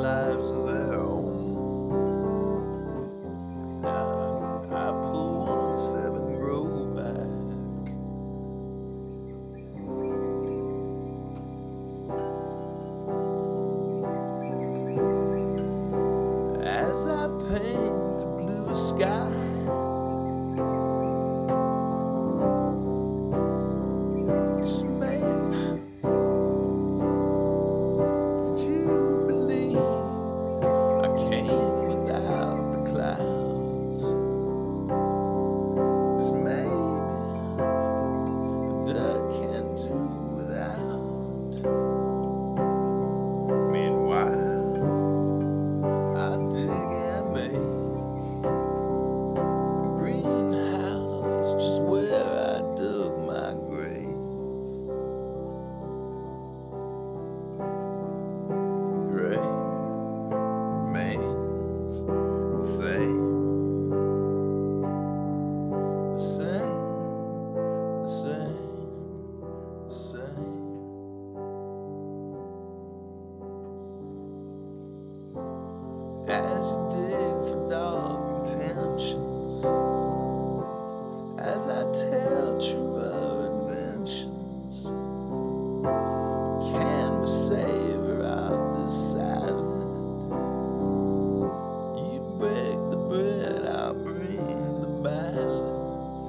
lives of their own. I pull 1-7 grow back. As I paint the blue sky, just maybe, did you believe I came without the clouds? Just maybe the dirt can't do without. Meanwhile, I dig and make a greenhouse just where I dug my grave. The grave remains the same, the same, the same, the same. As you dig for dark intentions, as I tell truer inventions, can we savor out this salad? You break the bread, I'll bring the ballads.